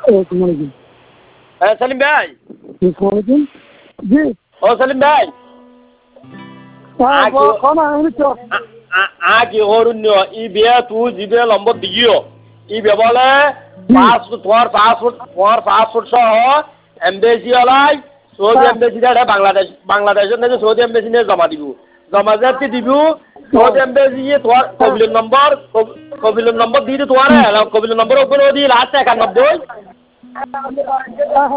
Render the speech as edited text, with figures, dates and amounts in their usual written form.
আসসালামু হ্যাঁ সেলিম ভাই। আলাইকুম জি ও সেলিম ভাই আগে অরণ্য ই বিয়ে তুই জিবে নম্বর দিও ই বেবলে তোমার পাসপোর্ট সহ এমবেসি ওলাই সৌদি এমবেসি বাংলাদেশের থেকে সৌদি এমবেসি নিয়ে জমা দিব জমা যাচ্ছি দিব সৌদি এমবেসি তোমার কবিলের নম্বর দিয়ে তোমার কবিলের নম্বর ওপরে দিয়ে লাস্ট 91